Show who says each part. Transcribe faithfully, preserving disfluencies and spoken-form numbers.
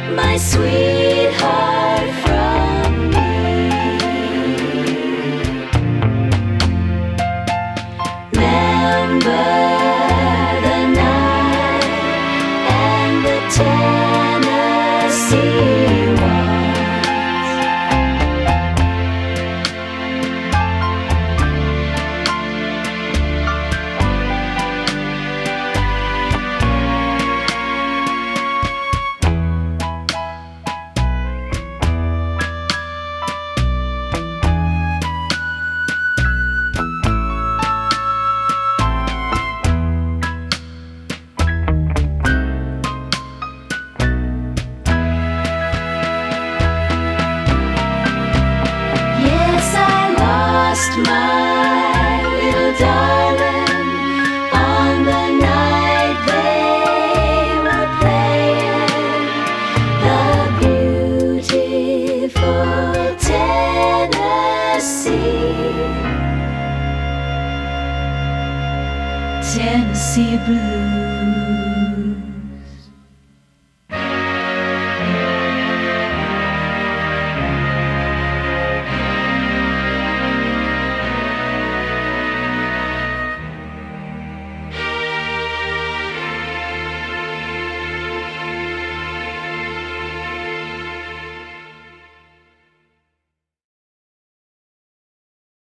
Speaker 1: my sweetheart from me. Remember the night and the Tennessee waltz. My little darling, on the night they were playing the beautiful Tennessee, Tennessee Blues.